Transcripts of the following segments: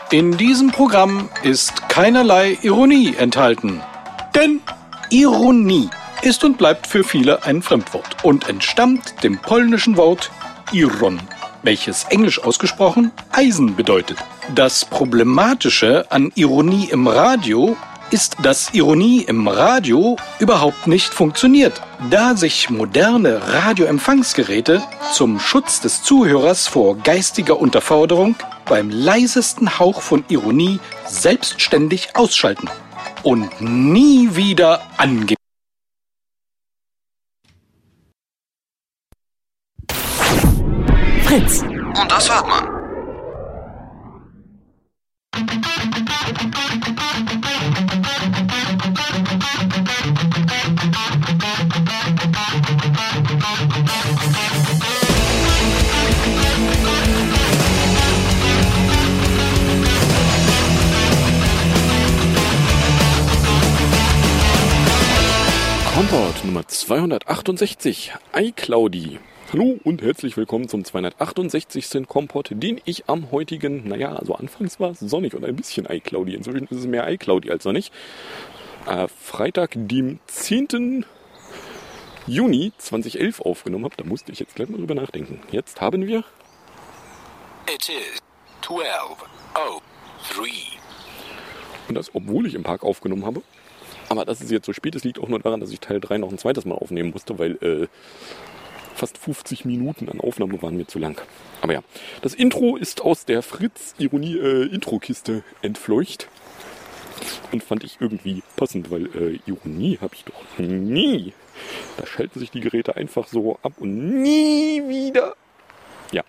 In diesem Programm ist keinerlei Ironie enthalten. Denn Ironie ist und bleibt für viele ein Fremdwort und entstammt dem polnischen Wort iron, welches englisch ausgesprochen Eisen bedeutet. Das Problematische an Ironie im Radio ist, dass Ironie im Radio überhaupt nicht funktioniert, da sich moderne Radioempfangsgeräte zum Schutz des Zuhörers vor geistiger Unterforderung beim leisesten Hauch von Ironie selbstständig ausschalten und nie wieder angehen. Fritz. Und das hört man. Kompott Nummer 268, iCloudy. Hallo und herzlich willkommen zum 268. Kompott, den ich am heutigen, also anfangs war es sonnig und ein bisschen iCloudy, inzwischen ist es mehr iCloudy als sonnig, Freitag, dem 10. Juni 2011 aufgenommen habe. Da musste ich jetzt gleich mal drüber nachdenken. Jetzt haben wir... It is 12:03. Und das, obwohl ich im Park aufgenommen habe. Aber dass es jetzt so spät ist, liegt auch nur daran, dass ich Teil 3 noch ein zweites Mal aufnehmen musste, weil fast 50 Minuten an Aufnahme waren mir zu lang. Aber ja, das Intro ist aus der Fritz-Ironie-Intro-Kiste entfleucht. Und fand ich irgendwie passend, weil Ironie habe ich doch nie. Da schalten sich die Geräte einfach so ab und nie wieder. Ja,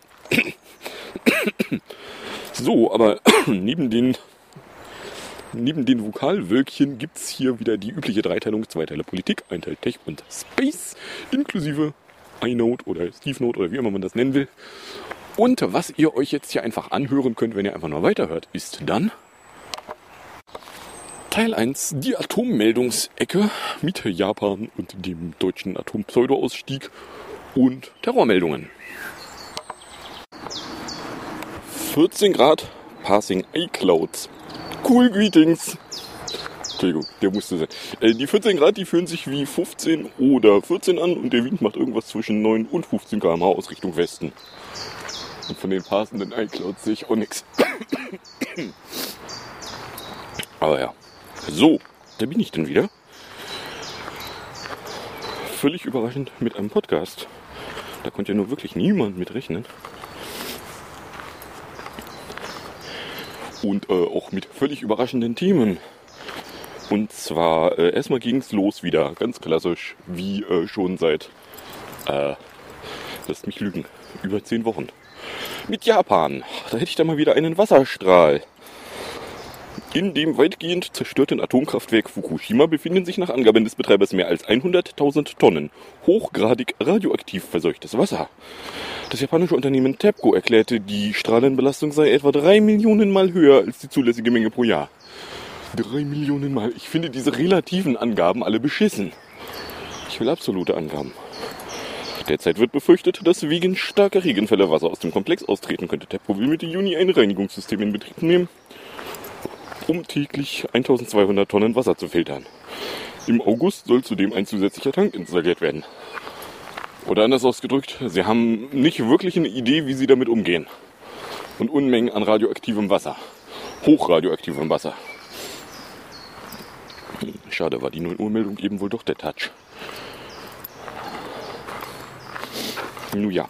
so, aber neben den Vokalwölkchen gibt es hier wieder die übliche Dreiteilung, 2 Teile Politik, 1 Teil Tech und Space, inklusive iNote oder Steve Note oder wie immer man das nennen will. Und was ihr euch jetzt hier einfach anhören könnt, wenn ihr einfach nur weiterhört, ist dann Teil 1, die Atommeldungsecke mit Japan und dem deutschen Atompseudo-Ausstieg und Terrormeldungen. 14 Grad, Passing iClouds. Cool Greetings. Entschuldigung, der musste sein. Die 14 Grad, die fühlen sich wie 15 oder 14 an und der Wind macht irgendwas zwischen 9 und 15 km/h aus Richtung Westen. Und von den passenden iClouds sehe ich auch nichts. Aber ja. So, da bin ich dann wieder. Völlig überraschend mit einem Podcast. Da konnte ja nur wirklich niemand mit rechnen. Und auch mit völlig überraschenden Themen. Und zwar, erstmal ging es los wieder, ganz klassisch, wie schon seit, lasst mich lügen, über 10 Wochen. Mit Japan, da hätte ich da mal wieder einen Wasserstrahl. In dem weitgehend zerstörten Atomkraftwerk Fukushima befinden sich nach Angaben des Betreibers mehr als 100.000 Tonnen hochgradig radioaktiv verseuchtes Wasser. Das japanische Unternehmen TEPCO erklärte, die Strahlenbelastung sei etwa 3 Millionen Mal höher als die zulässige Menge pro Jahr. 3 Millionen Mal. Ich finde diese relativen Angaben alle beschissen. Ich will absolute Angaben. Derzeit wird befürchtet, dass wegen starker Regenfälle Wasser aus dem Komplex austreten könnte. TEPCO will Mitte Juni ein Reinigungssystem in Betrieb nehmen, um täglich 1200 Tonnen Wasser zu filtern. Im August soll zudem ein zusätzlicher Tank installiert werden. Oder anders ausgedrückt, sie haben nicht wirklich eine Idee, wie sie damit umgehen. Und Unmengen an radioaktivem Wasser. Hochradioaktivem Wasser. Schade, war die 0 Uhr Meldung eben wohl doch der Touch. Nun ja.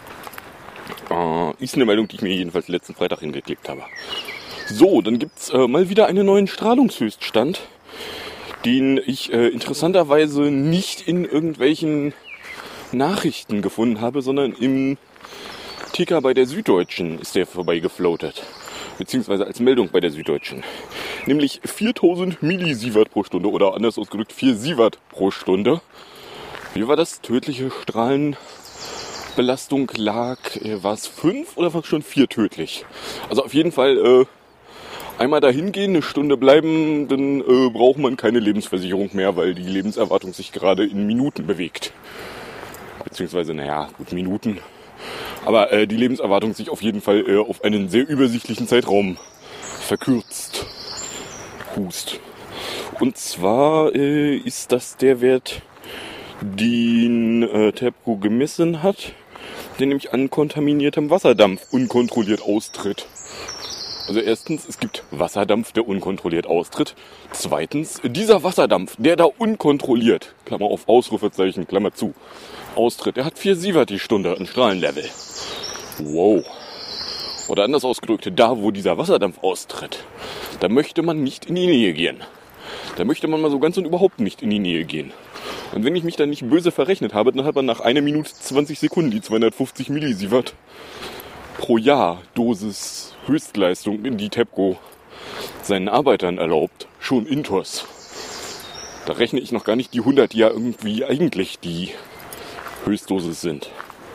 Ist eine Meldung, die ich mir jedenfalls letzten Freitag hingeklickt habe. So, dann gibt's mal wieder einen neuen Strahlungshöchststand, den ich interessanterweise nicht in irgendwelchen Nachrichten gefunden habe, sondern im Ticker bei der Süddeutschen ist der vorbeigefloatet. Beziehungsweise als Meldung bei der Süddeutschen. Nämlich 4000 Millisievert pro Stunde oder anders ausgedrückt 4 Sievert pro Stunde. Wie war das? Tödliche Strahlenbelastung lag, war es 5 oder war es schon 4 tödlich? Also auf jeden Fall einmal dahin gehen, eine Stunde bleiben, dann braucht man keine Lebensversicherung mehr, weil die Lebenserwartung sich gerade in Minuten bewegt. Beziehungsweise, Minuten. Aber die Lebenserwartung sich auf jeden Fall auf einen sehr übersichtlichen Zeitraum verkürzt. Hust. Und zwar ist das der Wert, den TEPCO gemessen hat, der nämlich an kontaminiertem Wasserdampf unkontrolliert austritt. Also erstens, es gibt Wasserdampf, der unkontrolliert austritt. Zweitens, dieser Wasserdampf, der da unkontrolliert, Klammer auf, Ausrufezeichen, Klammer zu, austritt, der hat 4 Sievert die Stunde an Strahlenlevel. Wow. Oder anders ausgedrückt, da wo dieser Wasserdampf austritt, da möchte man nicht in die Nähe gehen. Da möchte man mal so ganz und überhaupt nicht in die Nähe gehen. Und wenn ich mich da nicht böse verrechnet habe, dann hat man nach 1 Minute 20 Sekunden die 250 Millisievert pro Jahr Dosis Höchstleistung, in die TEPCO seinen Arbeitern erlaubt, schon intus. Da rechne ich noch gar nicht die 100, die ja irgendwie eigentlich die Höchstdosis sind.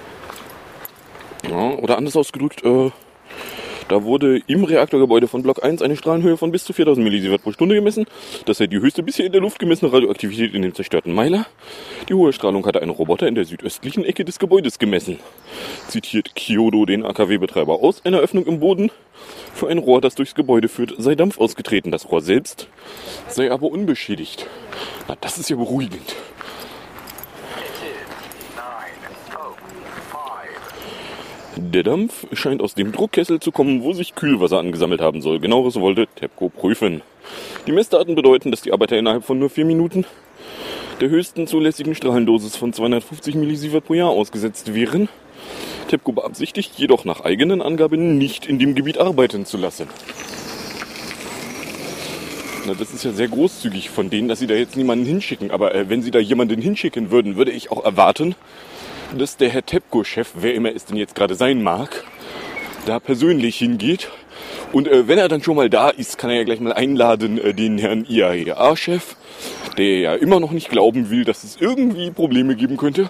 Ja, oder anders ausgedrückt, da wurde im Reaktorgebäude von Block 1 eine Strahlenhöhe von bis zu 4000 Millisievert pro Stunde gemessen. Das sei die höchste bisher in der Luft gemessene Radioaktivität in dem zerstörten Meiler. Die hohe Strahlung hatte ein Roboter in der südöstlichen Ecke des Gebäudes gemessen. Zitiert Kyodo den AKW-Betreiber aus. Eine Öffnung im Boden für ein Rohr, das durchs Gebäude führt, sei Dampf ausgetreten. Das Rohr selbst sei aber unbeschädigt. Na, das ist ja beruhigend. Der Dampf scheint aus dem Druckkessel zu kommen, wo sich Kühlwasser angesammelt haben soll. Genaueres wollte TEPCO prüfen. Die Messdaten bedeuten, dass die Arbeiter innerhalb von nur 4 Minuten der höchsten zulässigen Strahlendosis von 250 Millisievert pro Jahr ausgesetzt wären. TEPCO beabsichtigt jedoch nach eigenen Angaben nicht in dem Gebiet arbeiten zu lassen. Na, das ist ja sehr großzügig von denen, dass sie da jetzt niemanden hinschicken. Aber wenn sie da jemanden hinschicken würden, würde ich auch erwarten, dass der Herr TEPCO-Chef, wer immer es denn jetzt gerade sein mag, da persönlich hingeht. Und wenn er dann schon mal da ist, kann er ja gleich mal einladen, den Herrn IAEA-Chef, der ja immer noch nicht glauben will, dass es irgendwie Probleme geben könnte.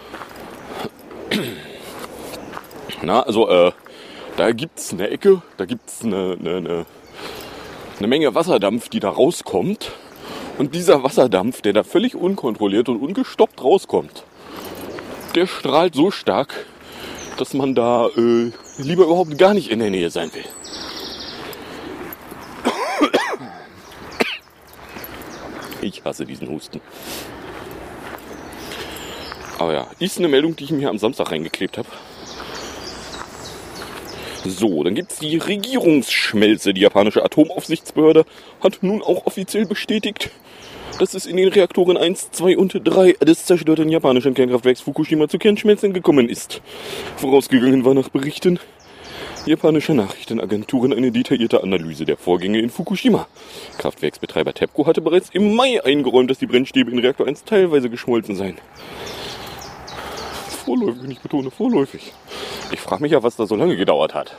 Na, also da gibt's eine Ecke, da gibt's eine Menge Wasserdampf, die da rauskommt. Und dieser Wasserdampf, der da völlig unkontrolliert und ungestoppt rauskommt, der strahlt so stark, dass man da lieber überhaupt gar nicht in der Nähe sein will. Ich hasse diesen Husten. Aber ja, ist eine Meldung, die ich mir am Samstag reingeklebt habe. So, dann gibt's die Regierungsschmelze. Die japanische Atomaufsichtsbehörde hat nun auch offiziell bestätigt, dass es in den Reaktoren 1, 2 und 3 des zerstörten japanischen Kernkraftwerks Fukushima zu Kernschmelzen gekommen ist. Vorausgegangen war nach Berichten japanischer Nachrichtenagenturen eine detaillierte Analyse der Vorgänge in Fukushima. Kraftwerksbetreiber TEPCO hatte bereits im Mai eingeräumt, dass die Brennstäbe in Reaktor 1 teilweise geschmolzen seien. Vorläufig, ich betone vorläufig. Ich frage mich ja, was da so lange gedauert hat.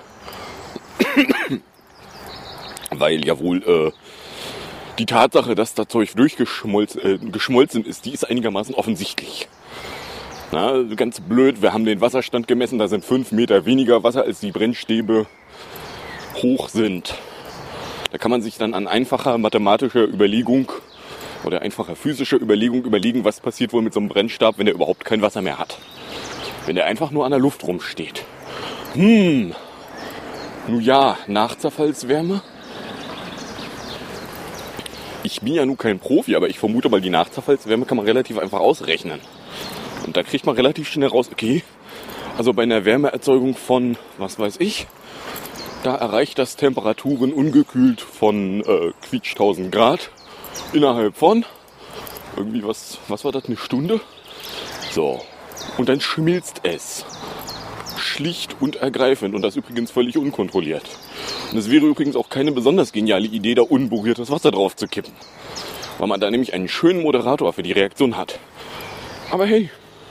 Weil ja wohl die Tatsache, dass das Zeug geschmolzen ist, die ist einigermaßen offensichtlich. Na, ganz blöd, wir haben den Wasserstand gemessen, da sind 5 Meter weniger Wasser, als die Brennstäbe hoch sind. Da kann man sich dann an einfacher mathematischer Überlegung oder einfacher physischer Überlegung überlegen, was passiert wohl mit so einem Brennstab, wenn er überhaupt kein Wasser mehr hat. Wenn der einfach nur an der Luft rumsteht. Nun ja, Nachzerfallswärme. Ich bin ja nun kein Profi, aber ich vermute mal, die Nachzerfallswärme kann man relativ einfach ausrechnen. Und da kriegt man relativ schnell raus, okay, also bei einer Wärmeerzeugung von, was weiß ich, da erreicht das Temperaturen ungekühlt von quietsch 1000 Grad innerhalb von, irgendwie was war das, eine Stunde? So, und dann schmilzt es. Schlicht und ergreifend und das übrigens völlig unkontrolliert. Und es wäre übrigens auch keine besonders geniale Idee, da unberührtes Wasser drauf zu kippen. Weil man da nämlich einen schönen Moderator für die Reaktion hat. Aber hey.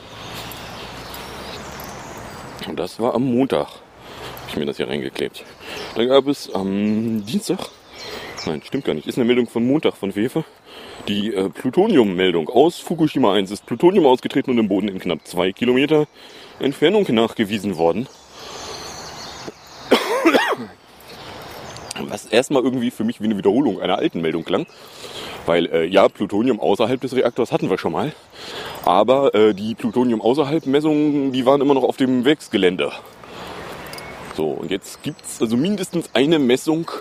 Und das war am Montag. Habe ich mir das hier reingeklebt. Dann gab es am Dienstag, nein, stimmt gar nicht, ist eine Meldung von Montag von WEFE. Die Plutonium-Meldung aus Fukushima 1 ist Plutonium ausgetreten und im Boden in knapp 2 Kilometer Entfernung nachgewiesen worden. Was erstmal irgendwie für mich wie eine Wiederholung einer alten Meldung klang. Weil, ja, Plutonium außerhalb des Reaktors hatten wir schon mal. Aber die Plutonium außerhalb Messungen, die waren immer noch auf dem Werksgelände. So, und jetzt gibt's also mindestens eine Messung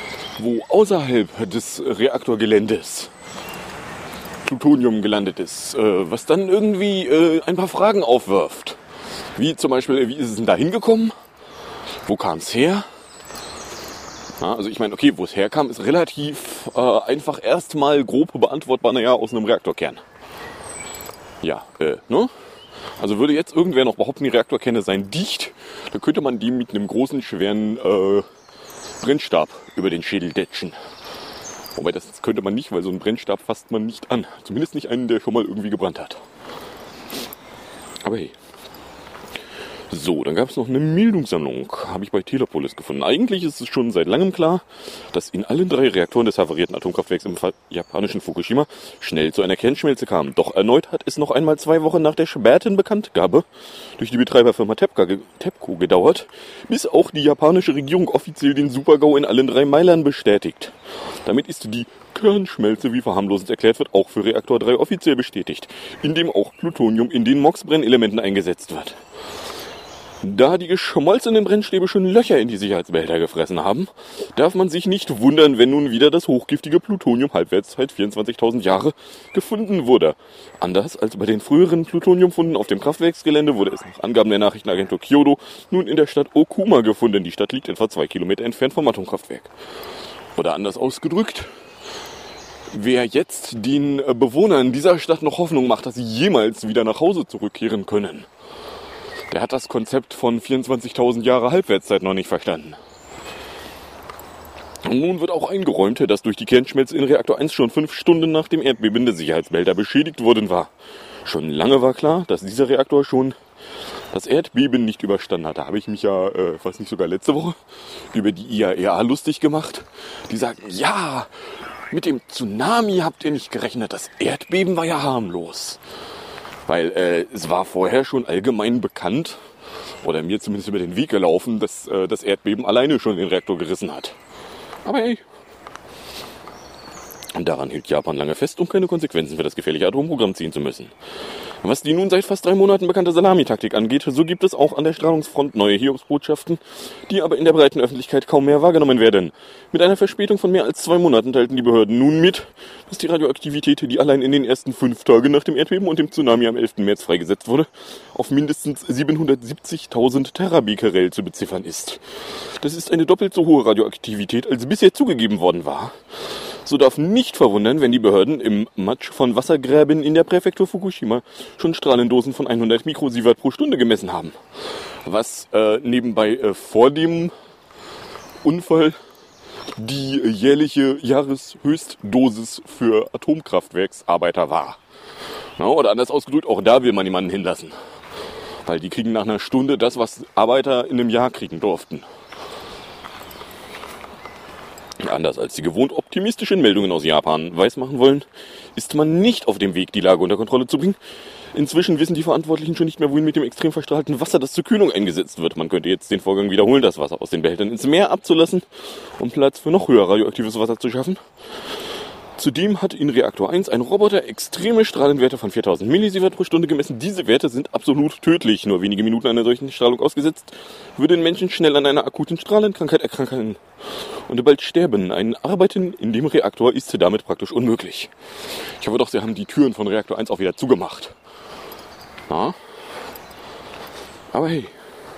wo außerhalb des Reaktorgeländes Plutonium gelandet ist, was dann irgendwie ein paar Fragen aufwirft. Wie zum Beispiel, wie ist es denn da hingekommen? Wo kam es her? Ja, also ich meine, okay, wo es herkam, ist relativ einfach erstmal grob beantwortbar, naja, aus einem Reaktorkern. Ja, ne? Also würde jetzt irgendwer noch behaupten, die Reaktorkerne seien dicht, dann könnte man die mit einem großen, schweren Brennstab über den Schädel detschen. Wobei das könnte man nicht, weil so einen Brennstab fasst man nicht an. Zumindest nicht einen, der schon mal irgendwie gebrannt hat. Aber hey. So, dann gab es noch eine Meldungssammlung, habe ich bei Telepolis gefunden. Eigentlich ist es schon seit langem klar, dass in allen 3 Reaktoren des havarierten Atomkraftwerks im japanischen Fukushima schnell zu einer Kernschmelze kam. Doch erneut hat es noch einmal 2 Wochen nach der späten Bekanntgabe durch die Betreiberfirma TEPCO gedauert, bis auch die japanische Regierung offiziell den Super-GAU in allen 3 Meilern bestätigt. Damit ist die Kernschmelze, wie verharmlosend erklärt wird, auch für Reaktor 3 offiziell bestätigt, in dem auch Plutonium in den MOX-Brennelementen eingesetzt wird. Da die geschmolzenen Brennstäbe schon Löcher in die Sicherheitsbehälter gefressen haben, darf man sich nicht wundern, wenn nun wieder das hochgiftige Plutonium Halbwertszeit 24.000 Jahre gefunden wurde. Anders als bei den früheren Plutoniumfunden auf dem Kraftwerksgelände wurde es nach Angaben der Nachrichtenagentur Kyodo nun in der Stadt Okuma gefunden. Die Stadt liegt etwa 2 Kilometer entfernt vom Atomkraftwerk. Oder anders ausgedrückt, wer jetzt den Bewohnern dieser Stadt noch Hoffnung macht, dass sie jemals wieder nach Hause zurückkehren können, der hat das Konzept von 24.000 Jahre Halbwertszeit noch nicht verstanden. Und nun wird auch eingeräumt, dass durch die Kernschmelze in Reaktor 1 schon 5 Stunden nach dem Erdbeben der Sicherheitsbehälter beschädigt worden war. Schon lange war klar, dass dieser Reaktor schon das Erdbeben nicht überstanden hat. Da habe ich mich ja, fast nicht sogar letzte Woche, über die IAEA lustig gemacht. Die sagten, ja, mit dem Tsunami habt ihr nicht gerechnet, das Erdbeben war ja harmlos. Weil es war vorher schon allgemein bekannt, oder mir zumindest über den Weg gelaufen, dass das Erdbeben alleine schon den Reaktor gerissen hat. Aber hey. Und daran hielt Japan lange fest, um keine Konsequenzen für das gefährliche Atomprogramm ziehen zu müssen. Was die nun seit fast 3 Monaten bekannte Salamitaktik angeht, so gibt es auch an der Strahlungsfront neue Hiobsbotschaften, die aber in der breiten Öffentlichkeit kaum mehr wahrgenommen werden. Mit einer Verspätung von mehr als 2 Monaten teilten die Behörden nun mit, dass die Radioaktivität, die allein in den ersten 5 Tagen nach dem Erdbeben und dem Tsunami am 11. März freigesetzt wurde, auf mindestens 770.000 Terabecquerel zu beziffern ist. Das ist eine doppelt so hohe Radioaktivität, als bisher zugegeben worden war. So darf nicht verwundern, wenn die Behörden im Matsch von Wassergräben in der Präfektur Fukushima schon Strahlendosen von 100 Mikrosievert pro Stunde gemessen haben. Was nebenbei vor dem Unfall die jährliche Jahreshöchstdosis für Atomkraftwerksarbeiter war. Ja, oder anders ausgedrückt, auch da will man jemanden hinlassen. Weil die kriegen nach einer Stunde das, was Arbeiter in einem Jahr kriegen durften. Anders als die gewohnt optimistischen Meldungen aus Japan weismachen wollen, ist man nicht auf dem Weg, die Lage unter Kontrolle zu bringen. Inzwischen wissen die Verantwortlichen schon nicht mehr, wohin mit dem extrem verstrahlten Wasser, das zur Kühlung eingesetzt wird. Man könnte jetzt den Vorgang wiederholen, das Wasser aus den Behältern ins Meer abzulassen, um Platz für noch höher radioaktives Wasser zu schaffen. Zudem hat in Reaktor 1 ein Roboter extreme Strahlenwerte von 4000 Millisievert pro Stunde gemessen. Diese Werte sind absolut tödlich. Nur wenige Minuten einer solchen Strahlung ausgesetzt, würden Menschen schnell an einer akuten Strahlenkrankheit erkranken und bald sterben. Ein Arbeiten in dem Reaktor ist damit praktisch unmöglich. Ich hoffe doch, sie haben die Türen von Reaktor 1 auch wieder zugemacht. Na? Aber hey.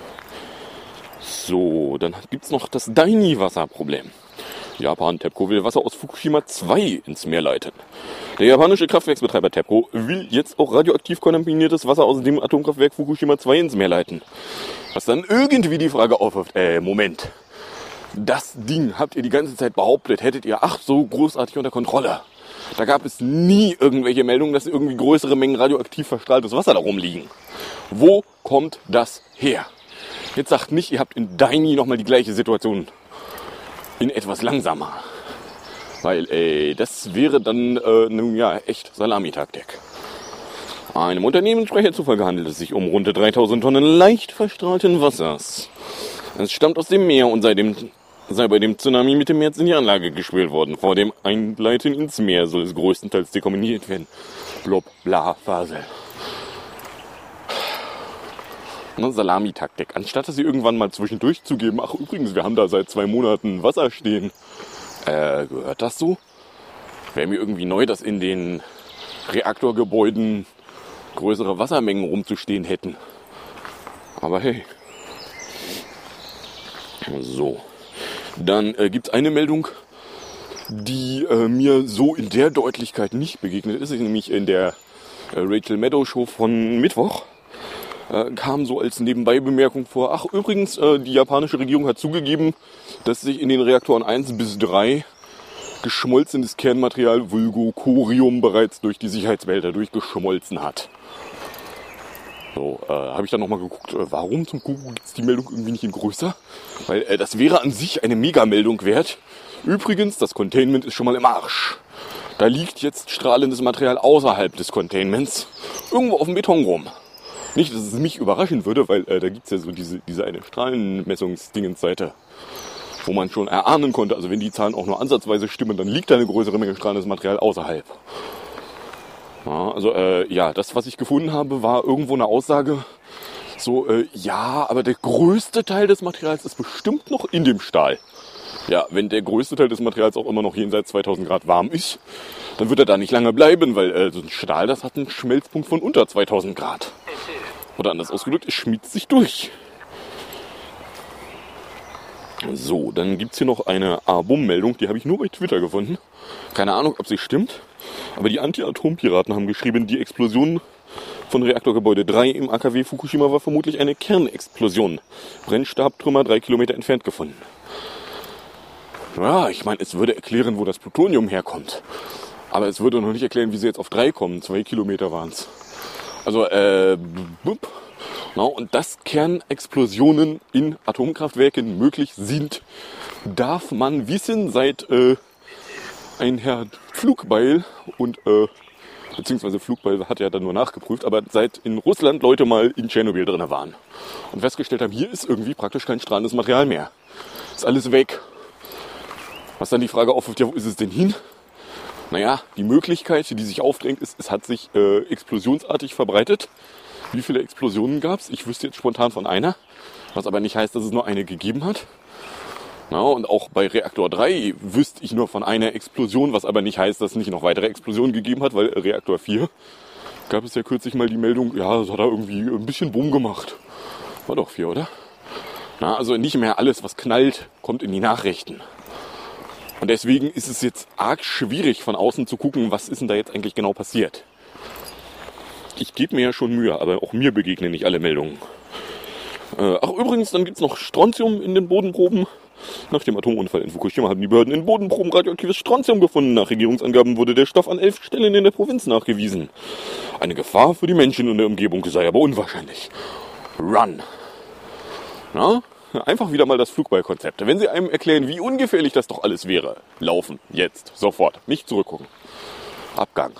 So, dann gibt's noch das Daini-Wasserproblem. Japan TEPCO will Wasser aus Fukushima 2 ins Meer leiten. Der japanische Kraftwerksbetreiber TEPCO will jetzt auch radioaktiv kontaminiertes Wasser aus dem Atomkraftwerk Fukushima 2 ins Meer leiten. Was dann irgendwie die Frage aufwirft, Moment. Das Ding habt ihr die ganze Zeit behauptet, hättet ihr so großartig unter Kontrolle. Da gab es nie irgendwelche Meldungen, dass irgendwie größere Mengen radioaktiv verstrahltes Wasser da rumliegen. Wo kommt das her? Jetzt sagt nicht, ihr habt in Daini nochmal die gleiche Situation. In etwas langsamer. Weil, das wäre dann, nun ja, echt Salamitaktik. Einem Unternehmenssprecher zufolge handelt es sich um rund 3000 Tonnen leicht verstrahlten Wassers. Es stammt aus dem Meer und sei bei dem Tsunami mit dem März in die Anlage gespült worden. Vor dem Einleiten ins Meer soll es größtenteils dekontaminiert werden. Blob, bla, Fasel. Ne, Salamitaktik. Anstatt sie irgendwann mal zwischendurch zugeben, ach übrigens, wir haben da seit 2 Monaten Wasser stehen. Gehört das so? Wäre mir irgendwie neu, dass in den Reaktorgebäuden größere Wassermengen rumzustehen hätten. Aber hey. So. Dann gibt es eine Meldung, die mir so in der Deutlichkeit nicht begegnet ist, nämlich in der Rachel Maddow Show von Mittwoch. Kam so als Nebenbei-Bemerkung vor, ach übrigens, die japanische Regierung hat zugegeben, dass sich in den Reaktoren 1 bis 3 geschmolzenes Kernmaterial, vulgo Corium, bereits durch die Sicherheitsbehälter durchgeschmolzen hat. So, habe ich dann nochmal geguckt, warum zum Kuckuck gibt es die Meldung irgendwie nicht in größer? Weil das wäre an sich eine Megameldung wert. Übrigens, das Containment ist schon mal im Arsch. Da liegt jetzt strahlendes Material außerhalb des Containments irgendwo auf dem Beton rum. Nicht, dass es mich überraschen würde, weil da gibt es ja so diese eine Strahlenmessungsdingensseite, wo man schon erahnen konnte, also wenn die Zahlen auch nur ansatzweise stimmen, dann liegt da eine größere Menge strahlendes Material außerhalb. Ja, also das, was ich gefunden habe, war irgendwo eine Aussage, so, ja, aber der größte Teil des Materials ist bestimmt noch in dem Stahl. Ja, wenn der größte Teil des Materials auch immer noch jenseits 2000 Grad warm ist, dann wird er da nicht lange bleiben, weil so ein Stahl, das hat einen Schmelzpunkt von unter 2000 Grad. Oder anders ausgedrückt, es schmilzt sich durch. So, dann gibt es hier noch eine A-Bum-Meldung, die habe ich nur bei Twitter gefunden. Keine Ahnung, ob sie stimmt, aber die Anti-Atom-Piraten haben geschrieben, die Explosion von Reaktorgebäude 3 im AKW Fukushima war vermutlich eine Kernexplosion. Brennstabtrümmer 3 Kilometer entfernt gefunden. Ja, ich meine, es würde erklären, wo das Plutonium herkommt. Aber es würde noch nicht erklären, wie sie jetzt auf 3 kommen. 2 Kilometer waren es. Also, und dass Kernexplosionen in Atomkraftwerken möglich sind, darf man wissen, seit ein Herr Flugbeil beziehungsweise Flugbeil hat ja dann nur nachgeprüft, aber seit in Russland Leute mal in Tschernobyl drin waren und festgestellt haben, hier ist irgendwie praktisch kein strahlendes Material mehr. Ist alles weg. Was dann die Frage aufwirft, ja, wo ist es denn hin? Naja, die Möglichkeit, die sich aufdrängt, ist, es hat sich explosionsartig verbreitet. Wie viele Explosionen gab es? Ich wüsste jetzt spontan von einer, was aber nicht heißt, dass es nur eine gegeben hat. Ja, und auch bei Reaktor 3 wüsste ich nur von einer Explosion, was aber nicht heißt, dass es nicht noch weitere Explosionen gegeben hat, weil Reaktor 4 gab es ja kürzlich mal die Meldung, ja, das hat er irgendwie ein bisschen Bumm gemacht. War doch 4, oder? Na, also nicht mehr alles, was knallt, kommt in die Nachrichten. Und deswegen ist es jetzt arg schwierig, von außen zu gucken, was ist denn da jetzt eigentlich genau passiert. Ich gebe mir ja schon Mühe, aber auch mir begegnen nicht alle Meldungen. Ach übrigens, dann gibt es noch Strontium in den Bodenproben. Nach dem Atomunfall in Fukushima haben die Behörden in Bodenproben radioaktives Strontium gefunden. Nach Regierungsangaben wurde der Stoff an 11 Stellen in der Provinz nachgewiesen. Eine Gefahr für die Menschen in der Umgebung sei aber unwahrscheinlich. Run! Na? Einfach wieder mal das Flugballkonzept. Wenn sie einem erklären, wie ungefährlich das doch alles wäre. Laufen. Jetzt. Sofort. Nicht zurückgucken. Abgang.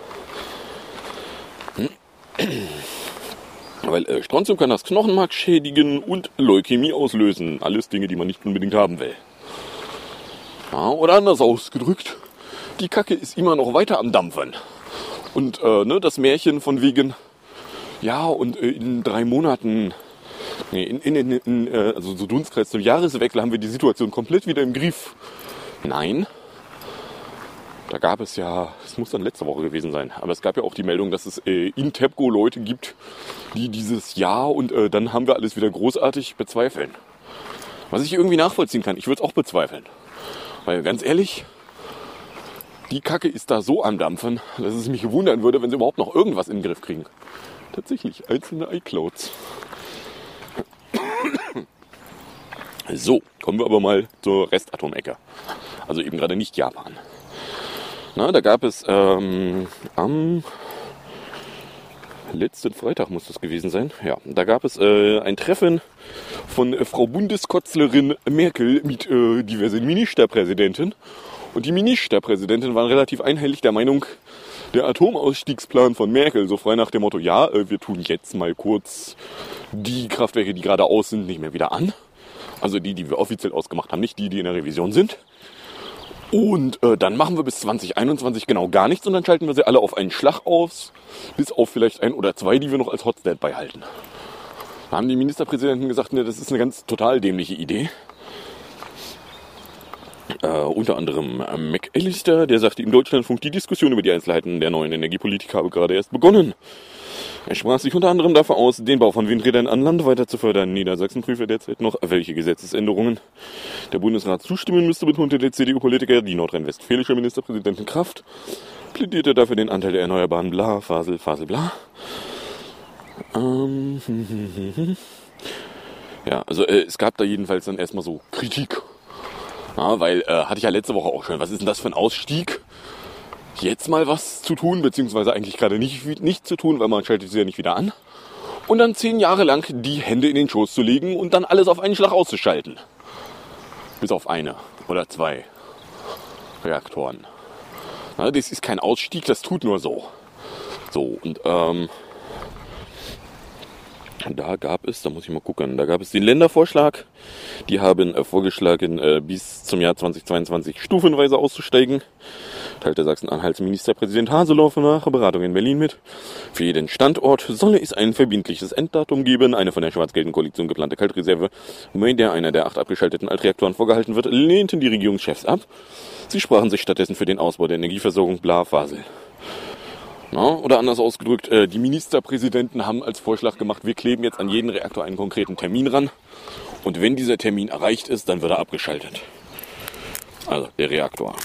Weil Strontium kann das Knochenmark schädigen und Leukämie auslösen. Alles Dinge, die man nicht unbedingt haben will. Ja, oder anders ausgedrückt, die Kacke ist immer noch weiter am Dampfen. Und das Märchen von wegen, ja, und in 3 Monaten, also so Dunstkreis zum Jahreswechsel haben wir die Situation komplett wieder im Griff. Nein. Da gab es ja, es muss dann letzte Woche gewesen sein, aber es gab ja auch die Meldung, dass es in TEPCO Leute gibt, die dieses Jahr und dann haben wir alles wieder großartig bezweifeln. Was ich irgendwie nachvollziehen kann, ich würde es auch bezweifeln. Weil ganz ehrlich, die Kacke ist da so am Dampfen, dass es mich wundern würde, wenn sie überhaupt noch irgendwas in den Griff kriegen. Tatsächlich, einzelne iClouds. So, kommen wir aber mal zur Restatomecke. Also eben gerade nicht Japan. Na, da gab es am letzten Freitag muss das gewesen sein. Ja, da gab es ein Treffen von Frau Bundeskanzlerin Merkel mit diversen Ministerpräsidenten. Und die Ministerpräsidenten waren relativ einhellig der Meinung, der Atomausstiegsplan von Merkel, so frei nach dem Motto, ja, wir tun jetzt mal kurz die Kraftwerke, die gerade aus sind, nicht mehr wieder an. Also die wir offiziell ausgemacht haben, nicht die in der Revision sind. Und dann machen wir bis 2021 genau gar nichts und dann schalten wir sie alle auf einen Schlag aus, bis auf vielleicht 1 oder 2, die wir noch als Hotstand beihalten. Da haben die Ministerpräsidenten gesagt, ne, das ist eine ganz total dämliche Idee. Unter anderem McAllister, der sagte im Deutschlandfunk, die Diskussion über die Einzelheiten der neuen Energiepolitik habe gerade erst begonnen. Er sprach sich unter anderem dafür aus, den Bau von Windrädern an Land weiter zu fördern. Niedersachsen prüfe derzeit noch, welche Gesetzesänderungen der Bundesrat zustimmen müsste, betonte der CDU-Politiker. Die nordrhein-westfälische Ministerpräsidentin Kraft plädierte dafür den Anteil der Erneuerbaren, bla, Fasel, bla. Ja, also es gab da jedenfalls dann erstmal so Kritik. Ja, weil, hatte ich ja letzte Woche auch schon, was ist denn das für ein Ausstieg? Jetzt mal was zu tun, beziehungsweise eigentlich gerade nicht zu tun, weil man schaltet sie ja nicht wieder an. Und dann 10 Jahre lang die Hände in den Schoß zu legen und dann alles auf einen Schlag auszuschalten. Bis auf 1 oder 2 Reaktoren. Ja, das ist kein Ausstieg, das tut nur so. So, und da gab es den Ländervorschlag. Die haben vorgeschlagen, bis zum Jahr 2022 stufenweise auszusteigen. Teilte Sachsen-Anhalts Ministerpräsident Haseloff nach Beratung in Berlin mit. Für jeden Standort solle es ein verbindliches Enddatum geben. Eine von der schwarz-gelben Koalition geplante Kaltreserve, bei der einer der 8 abgeschalteten Altreaktoren vorgehalten wird, lehnten die Regierungschefs ab. Sie sprachen sich stattdessen für den Ausbau der Energieversorgung, bla, Fasel. Na, oder anders ausgedrückt, die Ministerpräsidenten haben als Vorschlag gemacht, wir kleben jetzt an jeden Reaktor einen konkreten Termin ran. Und wenn dieser Termin erreicht ist, dann wird er abgeschaltet. Also der Reaktor.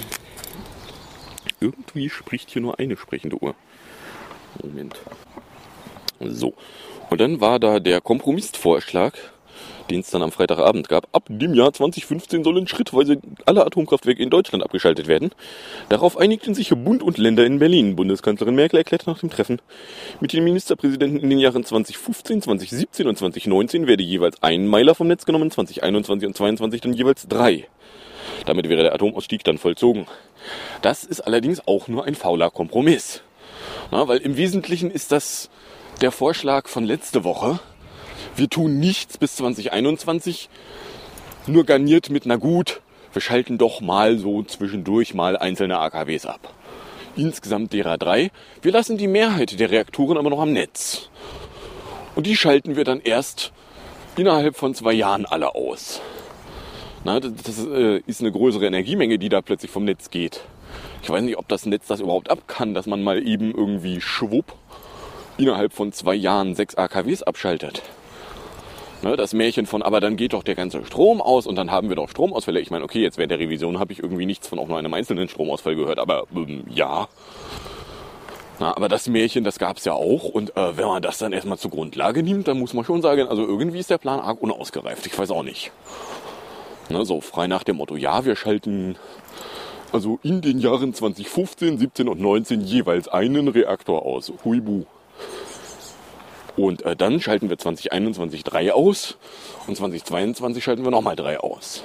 Irgendwie spricht hier nur eine sprechende Uhr. Moment. So. Und dann war da der Kompromissvorschlag, den es dann am Freitagabend gab. Ab dem Jahr 2015 sollen schrittweise alle Atomkraftwerke in Deutschland abgeschaltet werden. Darauf einigten sich Bund und Länder in Berlin. Bundeskanzlerin Merkel erklärte nach dem Treffen mit den Ministerpräsidenten in den Jahren 2015, 2017 und 2019 werde jeweils ein Meiler vom Netz genommen, 2021 und 2022 dann jeweils 3. Damit wäre der Atomausstieg dann vollzogen. Das ist allerdings auch nur ein fauler Kompromiss. Na, weil im Wesentlichen ist das der Vorschlag von letzte Woche. Wir tun nichts bis 2021, nur garniert mit, na gut, wir schalten doch mal so zwischendurch mal einzelne AKWs ab. Insgesamt derer 3. Wir lassen die Mehrheit der Reaktoren aber noch am Netz. Und die schalten wir dann erst innerhalb von 2 Jahren alle aus. Na, das ist eine größere Energiemenge, die da plötzlich vom Netz geht. Ich weiß nicht, ob das Netz das überhaupt ab kann, dass man mal eben irgendwie schwupp innerhalb von 2 Jahren 6 AKWs abschaltet. Ne, das Märchen von, aber dann geht doch der ganze Strom aus und dann haben wir doch Stromausfälle. Ich meine, okay, jetzt während der Revision habe ich irgendwie nichts von auch nur einem einzelnen Stromausfall gehört, aber ja. Na, aber das Märchen, das gab es ja auch. Und wenn man das dann erstmal zur Grundlage nimmt, dann muss man schon sagen, also irgendwie ist der Plan arg unausgereift. Ich weiß auch nicht. Ne, so frei nach dem Motto, ja, wir schalten also in den Jahren 2015, 17 und 19 jeweils einen Reaktor aus. Huibu. Und dann schalten wir 2021 3 aus und 2022 schalten wir nochmal 3 aus.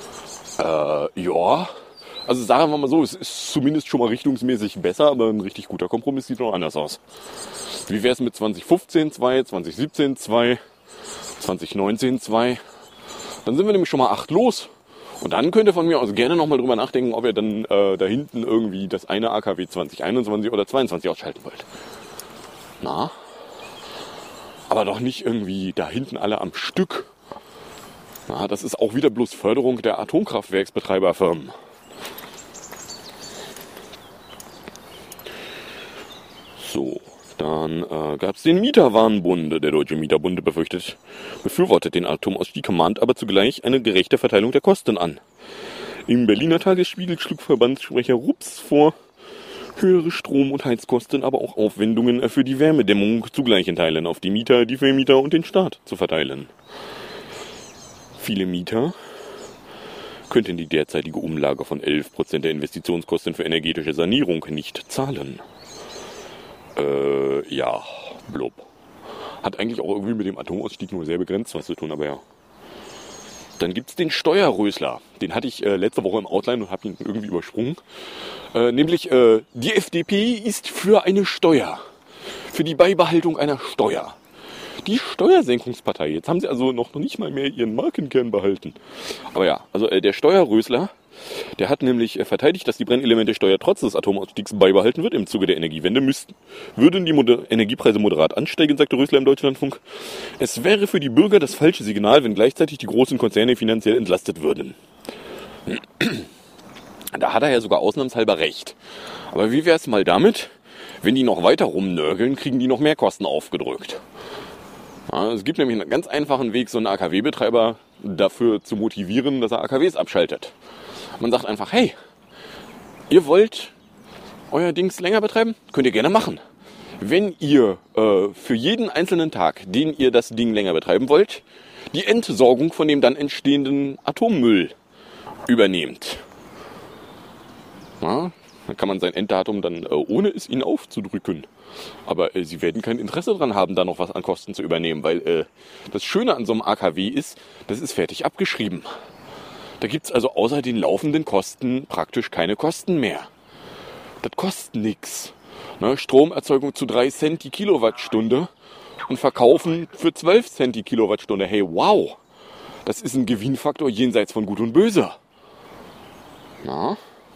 Ja, also sagen wir mal so, es ist zumindest schon mal richtungsmäßig besser, aber ein richtig guter Kompromiss sieht noch anders aus. Wie wäre es mit 2015 2, 2017 2, 2019 2? Dann sind wir nämlich schon mal 8 los. Und dann könnt ihr von mir aus gerne nochmal drüber nachdenken, ob ihr dann da hinten irgendwie das eine AKW 2021 oder 22 ausschalten wollt. Na? Aber doch nicht irgendwie da hinten alle am Stück. Na, das ist auch wieder bloß Förderung der Atomkraftwerksbetreiberfirmen. So, dann gab es den Mieterwarnbund. Der Deutsche Mieterbund befürwortet den Atomausstieg, mahnt aber zugleich eine gerechte Verteilung der Kosten an. Im Berliner Tagesspiegel schlug Verbandssprecher Rups vor, höhere Strom- und Heizkosten, aber auch Aufwendungen für die Wärmedämmung zu gleichen Teilen auf die Mieter, die Vermieter und den Staat zu verteilen. Viele Mieter könnten die derzeitige Umlage von 11% der Investitionskosten für energetische Sanierung nicht zahlen. Ja, blub. Hat eigentlich auch irgendwie mit dem Atomausstieg nur sehr begrenzt was zu tun, aber ja. Dann gibt's den Steuerrösler. Den hatte ich letzte Woche im Outline und habe ihn irgendwie übersprungen. Nämlich, die FDP ist für eine Steuer. Für die Beibehaltung einer Steuer. Die Steuersenkungspartei. Jetzt haben sie also noch nicht mal mehr ihren Markenkern behalten. Aber ja, also der Steuerrösler Der hat nämlich verteidigt, dass die Brennelementesteuer trotz des Atomausstiegs beibehalten wird. Im Zuge der Energiewende würden die Energiepreise moderat ansteigen, sagte Rösler im Deutschlandfunk. Es wäre für die Bürger das falsche Signal, wenn gleichzeitig die großen Konzerne finanziell entlastet würden. Da hat er ja sogar ausnahmshalber recht. Aber wie wäre es mal damit, wenn die noch weiter rumnörgeln, kriegen die noch mehr Kosten aufgedrückt. Ja, es gibt nämlich einen ganz einfachen Weg, so einen AKW-Betreiber dafür zu motivieren, dass er AKWs abschaltet. Man sagt einfach, hey, ihr wollt euer Dings länger betreiben? Könnt ihr gerne machen. Wenn ihr für jeden einzelnen Tag, den ihr das Ding länger betreiben wollt, die Entsorgung von dem dann entstehenden Atommüll übernehmt. Ja, dann kann man sein Enddatum dann, ohne es ihnen aufzudrücken. Aber sie werden kein Interesse daran haben, da noch was an Kosten zu übernehmen, weil das Schöne an so einem AKW ist, das ist fertig abgeschrieben. Da gibt's also außer den laufenden Kosten praktisch keine Kosten mehr. Das kostet nix. Ne, Stromerzeugung zu 3 Cent die Kilowattstunde und verkaufen für 12 Cent die Kilowattstunde. Hey, wow! Das ist ein Gewinnfaktor jenseits von Gut und Böse. Na?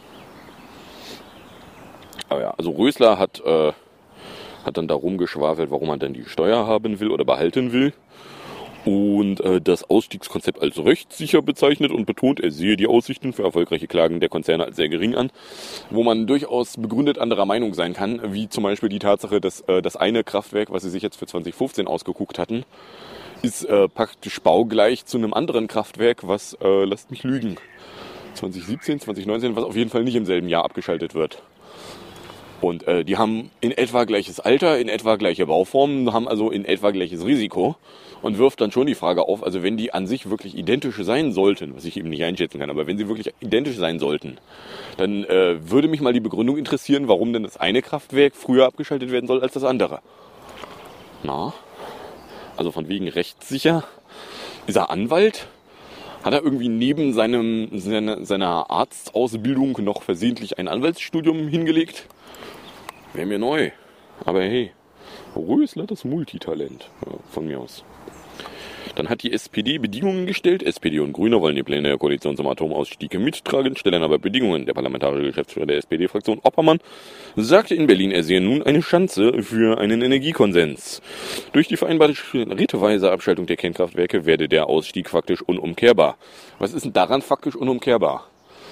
Aber ja, also Rösler hat dann da rumgeschwafelt, warum man denn die Steuer haben will oder behalten will. Und das Ausstiegskonzept als rechtssicher bezeichnet und betont, er sehe die Aussichten für erfolgreiche Klagen der Konzerne als sehr gering an, wo man durchaus begründet anderer Meinung sein kann, wie zum Beispiel die Tatsache, dass das eine Kraftwerk, was sie sich jetzt für 2015 ausgeguckt hatten, ist praktisch baugleich zu einem anderen Kraftwerk, was, lasst mich lügen, 2017, 2019, was auf jeden Fall nicht im selben Jahr abgeschaltet wird. Und die haben in etwa gleiches Alter, in etwa gleiche Bauformen, haben also in etwa gleiches Risiko und wirft dann schon die Frage auf, also wenn die an sich wirklich identisch sein sollten, was ich eben nicht einschätzen kann, aber wenn sie wirklich identisch sein sollten, dann würde mich mal die Begründung interessieren, warum denn das eine Kraftwerk früher abgeschaltet werden soll als das andere. Na, also von wegen rechtssicher. Ist er Anwalt? Hat er irgendwie neben seiner Arztausbildung noch versehentlich ein Anwaltsstudium hingelegt? Wäre mir neu. Aber hey, Rösler das Multitalent. Ja, von mir aus. Dann hat die SPD Bedingungen gestellt. SPD und Grüne wollen die Pläne der Koalition zum Atomausstieg mittragen, stellen aber Bedingungen. Der parlamentarische Geschäftsführer der SPD-Fraktion Oppermann sagte in Berlin, er sehe nun eine Chance für einen Energiekonsens. Durch die vereinbarte schrittweise Abschaltung der Kernkraftwerke werde der Ausstieg faktisch unumkehrbar. Was ist denn daran faktisch unumkehrbar?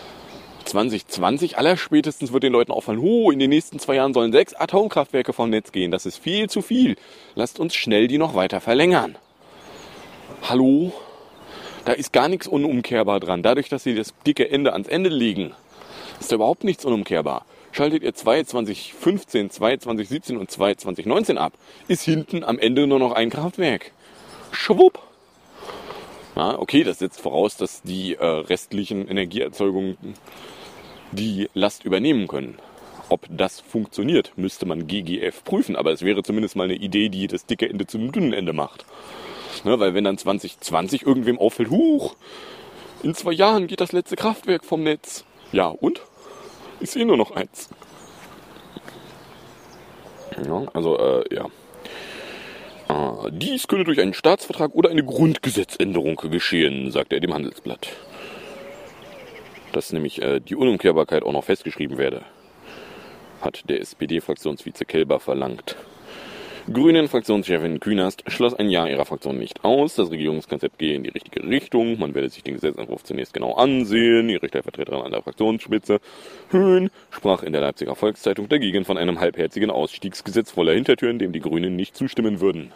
2020 allerspätestens wird den Leuten auffallen, in den nächsten 2 Jahren sollen 6 Atomkraftwerke vom Netz gehen. Das ist viel zu viel. Lasst uns schnell die noch weiter verlängern. Hallo? Da ist gar nichts unumkehrbar dran. Dadurch, dass sie das dicke Ende ans Ende legen, ist da überhaupt nichts unumkehrbar. Schaltet ihr 2 2015, 2 2017 und 2 2019 ab, ist hinten am Ende nur noch ein Kraftwerk. Schwupp! Ja, okay, das setzt voraus, dass die restlichen Energieerzeugungen die Last übernehmen können. Ob das funktioniert, müsste man GGF prüfen, aber es wäre zumindest mal eine Idee, die das dicke Ende zum dünnen Ende macht. Ne, weil wenn dann 2020 irgendwem auffällt, in 2 Jahren geht das letzte Kraftwerk vom Netz. Ja, und? Ich sehe nur noch eins. Ja, also, ja. Dies könne durch einen Staatsvertrag oder eine Grundgesetzänderung geschehen, sagte er dem Handelsblatt. Dass nämlich die Unumkehrbarkeit auch noch festgeschrieben werde, hat der SPD-Fraktionsvize Kelber verlangt. Grünen-Fraktionschefin Künast schloss ein Ja ihrer Fraktion nicht aus. Das Regierungskonzept gehe in die richtige Richtung. Man werde sich den Gesetzentwurf zunächst genau ansehen. Ihre Stellvertreterin an der Fraktionsspitze, Höhn, sprach in der Leipziger Volkszeitung dagegen von einem halbherzigen Ausstiegsgesetz voller Hintertüren, dem die Grünen nicht zustimmen würden.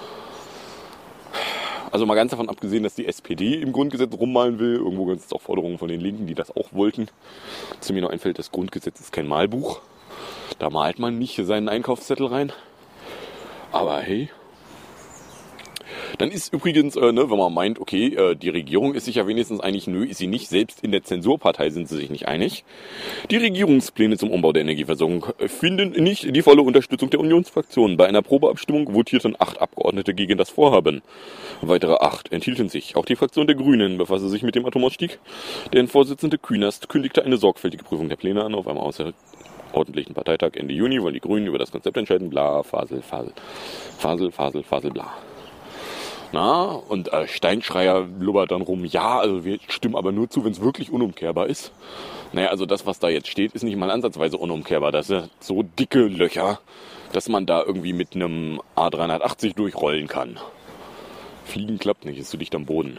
Also mal ganz davon abgesehen, dass die SPD im Grundgesetz rummalen will. Irgendwo gibt es auch Forderungen von den Linken, die das auch wollten. Zu mir noch einfällt, das Grundgesetz ist kein Malbuch. Da malt man nicht seinen Einkaufszettel rein. Aber hey, dann ist übrigens, wenn man meint, okay, die Regierung ist sich ja wenigstens einig, ist sie nicht, selbst in der Zensurpartei sind sie sich nicht einig. Die Regierungspläne zum Umbau der Energieversorgung finden nicht die volle Unterstützung der Unionsfraktionen. Bei einer Probeabstimmung votierten 8 Abgeordnete gegen das Vorhaben. Weitere 8 enthielten sich. Auch die Fraktion der Grünen befasste sich mit dem Atomausstieg. Deren Vorsitzende Künast kündigte eine sorgfältige Prüfung der Pläne an. Auf einem außerordentlichen Parteitag Ende Juni wollen die Grünen über das Konzept entscheiden. Bla, Fasel, bla. Na, und Steinschreier blubbert dann rum, ja, also wir stimmen aber nur zu, wenn es wirklich unumkehrbar ist. Naja, also das, was da jetzt steht, ist nicht mal ansatzweise unumkehrbar. Das sind so dicke Löcher, dass man da irgendwie mit einem A380 durchrollen kann. Fliegen klappt nicht, ist zu dicht am Boden.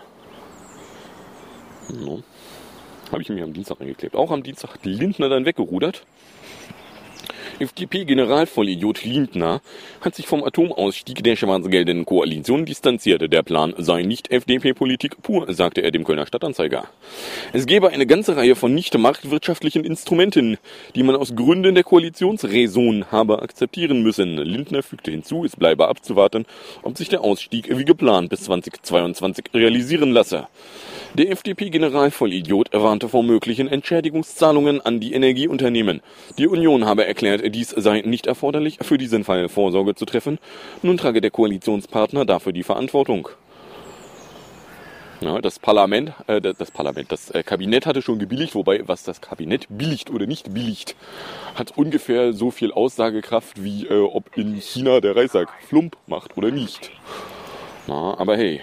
No. Habe ich mir am Dienstag eingeklebt. Auch am Dienstag hat Lindner dann weggerudert. FDP-Generalvollidiot Lindner hat sich vom Atomausstieg der schwarzgelben Koalition distanziert. Der Plan sei nicht FDP-Politik pur, sagte er dem Kölner Stadtanzeiger. Es gebe eine ganze Reihe von nicht marktwirtschaftlichen Instrumenten, die man aus Gründen der Koalitionsräson habe akzeptieren müssen. Lindner fügte hinzu, es bleibe abzuwarten, ob sich der Ausstieg wie geplant bis 2022 realisieren lasse. Der FDP-Generalvollidiot warnte vor möglichen Entschädigungszahlungen an die Energieunternehmen. Die Union habe erklärt, dies sei nicht erforderlich, für diesen Fall Vorsorge zu treffen. Nun trage der Koalitionspartner dafür die Verantwortung. Ja, das Kabinett hatte schon gebilligt, wobei, was das Kabinett billigt oder nicht billigt, hat ungefähr so viel Aussagekraft, wie ob in China der Reissack Flump macht oder nicht. Na, aber hey.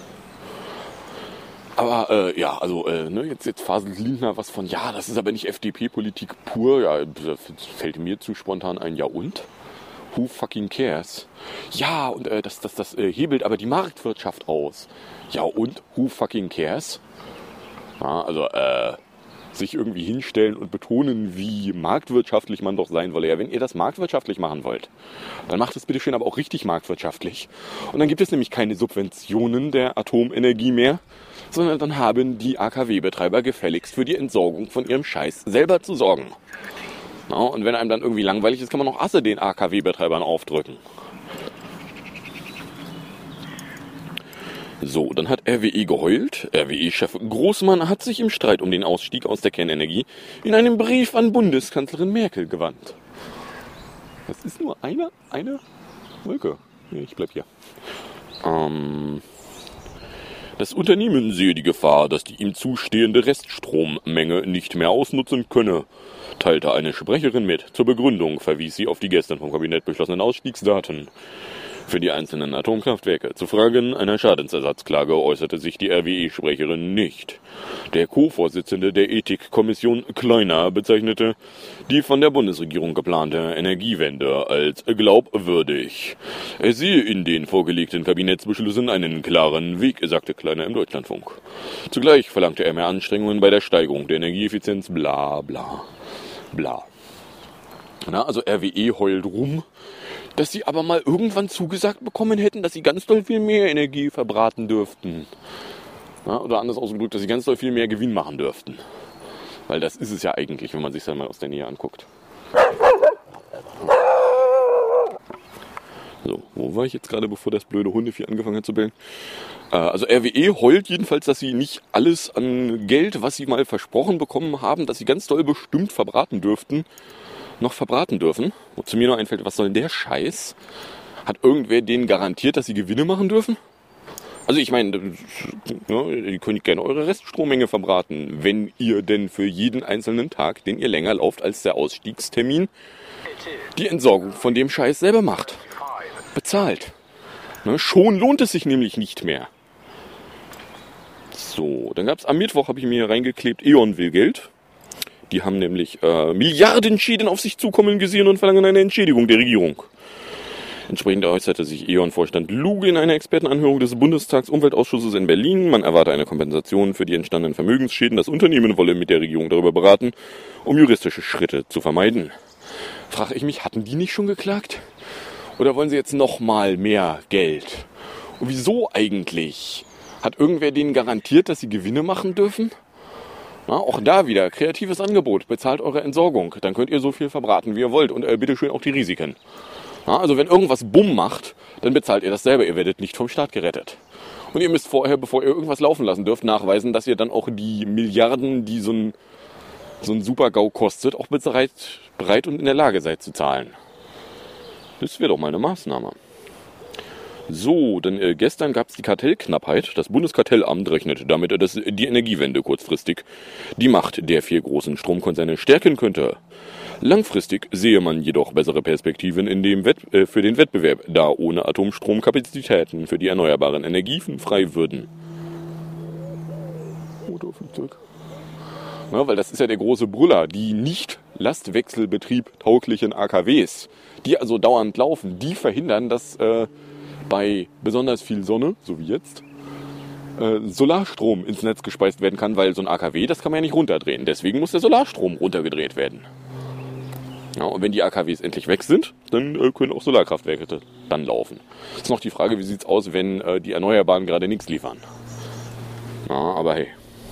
Aber jetzt faselt Lindner was von, ja, das ist aber nicht FDP-Politik pur. Ja, fällt mir zu spontan ein, ja und? Who fucking cares? Ja, und das hebelt aber die Marktwirtschaft aus. Ja und? Who fucking cares? Ja, also, sich irgendwie hinstellen und betonen, wie marktwirtschaftlich man doch sein wolle. Ja, wenn ihr das marktwirtschaftlich machen wollt, dann macht es bitte schön aber auch richtig marktwirtschaftlich. Und dann gibt es nämlich keine Subventionen der Atomenergie mehr, sondern dann haben die AKW-Betreiber gefälligst für die Entsorgung von ihrem Scheiß selber zu sorgen. Ja, und wenn einem dann irgendwie langweilig ist, kann man noch Asse den AKW-Betreibern aufdrücken. So, dann hat RWE geheult. RWE-Chef Großmann hat sich im Streit um den Ausstieg aus der Kernenergie in einem Brief an Bundeskanzlerin Merkel gewandt. Das ist nur eine Wolke. Ich bleib hier. Das Unternehmen sehe die Gefahr, dass die ihm zustehende Reststrommenge nicht mehr ausnutzen könne, teilte eine Sprecherin mit. Zur Begründung verwies sie auf die gestern vom Kabinett beschlossenen Ausstiegsdaten für die einzelnen Atomkraftwerke. Zu Fragen einer Schadensersatzklage äußerte sich die RWE-Sprecherin nicht. Der Co-Vorsitzende der Ethikkommission Kleiner bezeichnete die von der Bundesregierung geplante Energiewende als glaubwürdig. Er sehe in den vorgelegten Kabinettsbeschlüssen einen klaren Weg, sagte Kleiner im Deutschlandfunk. Zugleich verlangte er mehr Anstrengungen bei der Steigerung der Energieeffizienz, bla bla bla. Na, also RWE heult rum, dass sie aber mal irgendwann zugesagt bekommen hätten, dass sie ganz doll viel mehr Energie verbraten dürften. Ja, oder anders ausgedrückt, dass sie ganz doll viel mehr Gewinn machen dürften. Weil das ist es ja eigentlich, wenn man sich das mal aus der Nähe anguckt. So, wo war ich jetzt gerade, bevor das blöde Hundevieh angefangen hat zu bellen? Also RWE heult jedenfalls, dass sie nicht alles an Geld, was sie mal versprochen bekommen haben, dass sie ganz doll bestimmt verbraten dürften, noch verbraten dürfen. Wozu mir nur einfällt, was soll denn der Scheiß? Hat irgendwer denen garantiert, dass sie Gewinne machen dürfen? Also ich meine, ihr könnt gerne eure Reststrommenge verbraten, wenn ihr denn für jeden einzelnen Tag, den ihr länger lauft als der Ausstiegstermin, die Entsorgung von dem Scheiß selber macht. Bezahlt. Schon lohnt es sich nämlich nicht mehr. So, dann gab es am Mittwoch, habe ich mir hier reingeklebt, E.ON will Geld. Die haben nämlich Milliardenschäden auf sich zukommen gesehen und verlangen eine Entschädigung der Regierung. Entsprechend äußerte sich E.ON-Vorstand Luge in einer Expertenanhörung des Bundestagsumweltausschusses in Berlin. Man erwarte eine Kompensation für die entstandenen Vermögensschäden. Das Unternehmen wolle mit der Regierung darüber beraten, um juristische Schritte zu vermeiden. Frage ich mich, hatten die nicht schon geklagt? Oder wollen sie jetzt nochmal mehr Geld? Und wieso eigentlich? Hat irgendwer denen garantiert, dass sie Gewinne machen dürfen? Na, auch da wieder, kreatives Angebot. Bezahlt eure Entsorgung. Dann könnt ihr so viel verbraten, wie ihr wollt. Und bitteschön auch die Risiken. Na, also wenn irgendwas Bumm macht, dann bezahlt ihr das selber. Ihr werdet nicht vom Staat gerettet. Und ihr müsst vorher, bevor ihr irgendwas laufen lassen dürft, nachweisen, dass ihr dann auch die Milliarden, die so ein Super-GAU kostet, auch bereit und in der Lage seid zu zahlen. Das wäre doch mal eine Maßnahme. So, denn gestern gab es die Kartellknappheit. Das Bundeskartellamt rechnete damit, dass die Energiewende kurzfristig die Macht der 4 großen Stromkonzerne stärken könnte. Langfristig sehe man jedoch bessere Perspektiven für den Wettbewerb, da ohne Atomstrom Kapazitäten für die erneuerbaren Energien frei würden. Motorflugzeug. Ja, weil das ist ja der große Brüller, die nicht Lastwechselbetrieb tauglichen AKWs, die also dauernd laufen, die verhindern, dass bei besonders viel Sonne, so wie jetzt, Solarstrom ins Netz gespeist werden kann, weil so ein AKW, das kann man ja nicht runterdrehen. Deswegen muss der Solarstrom runtergedreht werden. Ja, und wenn die AKWs endlich weg sind, dann können auch Solarkraftwerke dann laufen. Ist noch die Frage, wie sieht's aus, wenn die Erneuerbaren gerade nichts liefern. Ja, aber hey.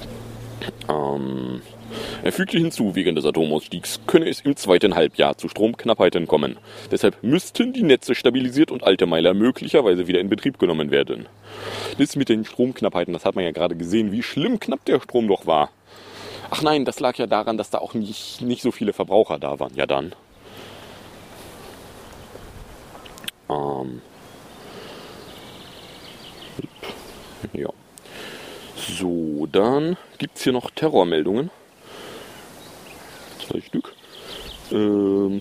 Er fügte hinzu, wegen des Atomausstiegs könne es im zweiten Halbjahr zu Stromknappheiten kommen. Deshalb müssten die Netze stabilisiert und alte Meiler möglicherweise wieder in Betrieb genommen werden. Das mit den Stromknappheiten, das hat man ja gerade gesehen, wie schlimm knapp der Strom doch war. Ach nein, das lag ja daran, dass da auch nicht so viele Verbraucher da waren. Ja dann. Ja. So, dann gibt es hier noch Terrormeldungen. 2 Stück. Wir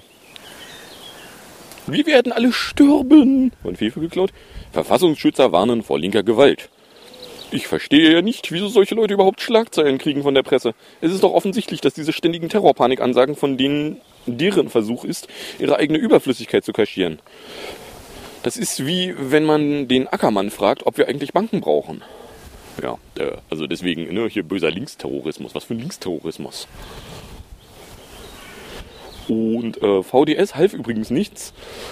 werden alle sterben. Von Fefe geklaut. Verfassungsschützer warnen vor linker Gewalt. Ich verstehe ja nicht, wieso solche Leute überhaupt Schlagzeilen kriegen von der Presse. Es ist doch offensichtlich, dass diese ständigen Terrorpanikansagen von denen deren Versuch ist, ihre eigene Überflüssigkeit zu kaschieren. Das ist wie, wenn man den Ackermann fragt, ob wir eigentlich Banken brauchen. Ja, also deswegen, ne, hier böser Linksterrorismus. Was für ein Linksterrorismus? Und VDS half übrigens nichts.